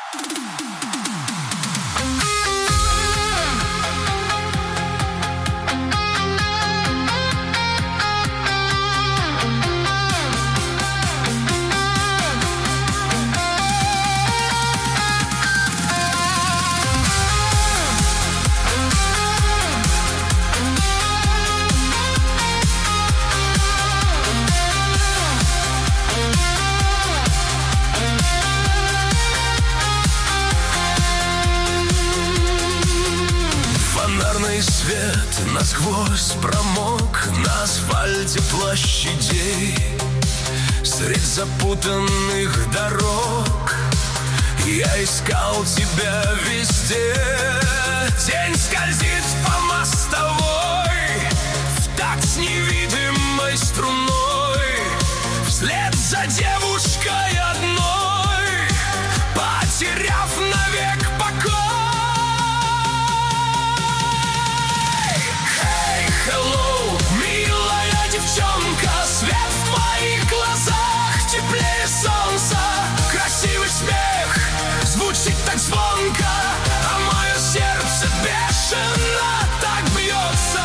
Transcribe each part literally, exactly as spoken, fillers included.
Свет насквозь промок на асфальте площадей. Средь запутанных дорог я искал тебя везде. Тень скользит по мостовой в такт с невидимой струной, вслед за девушкой одной, потеряв навек покой. Hello, милая девчонка, свет в твоих глазах теплее солнца. Красивый смех звучит так звонко, а мое сердце бешено так бьется.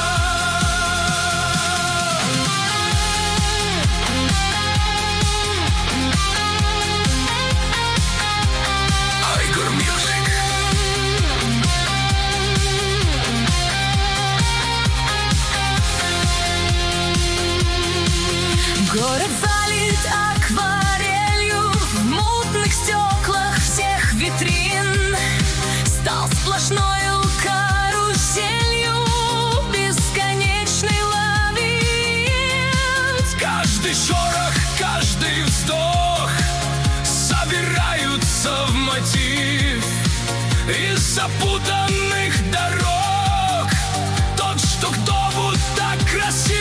Айгор Мьюзик. Город залит акварелью, в мутных стеклах всех витрин стал сплошною каруселью, бесконечный лабиринт. Каждый шорох, каждый вздох собираются в мотив из запутанных дорог. Тот, что кто будто красив.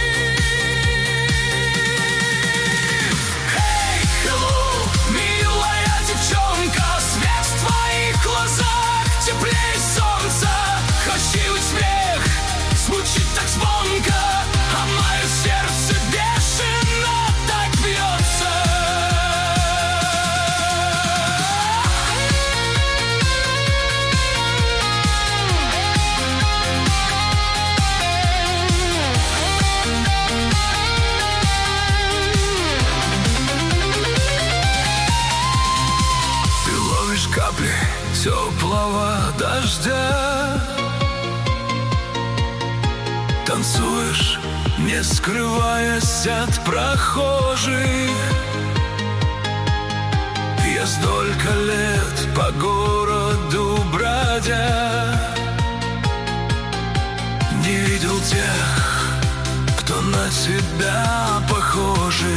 Теплее солнца, красивый смех звучит так звонко, а мое сердце бешено так бьется. Ты ловишь капли теплого дождя, танцуешь, не скрываясь от прохожих. Я столько лет по городу бродя не видел тех, кто на тебя похожи.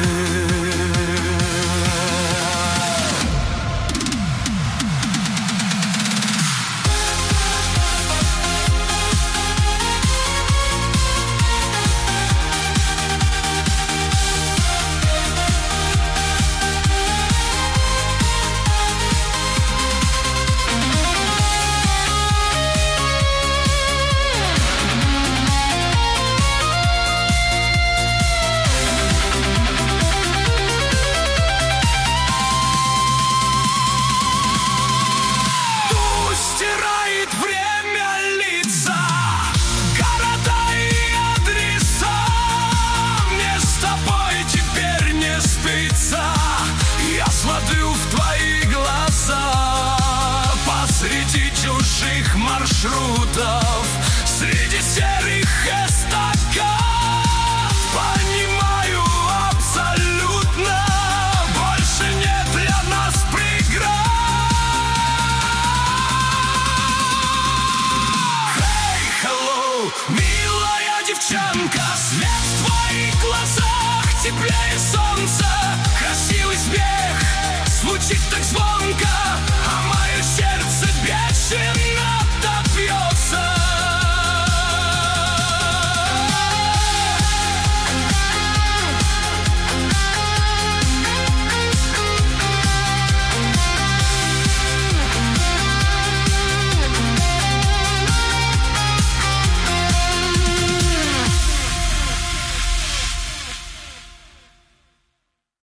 Маршрутов среди серых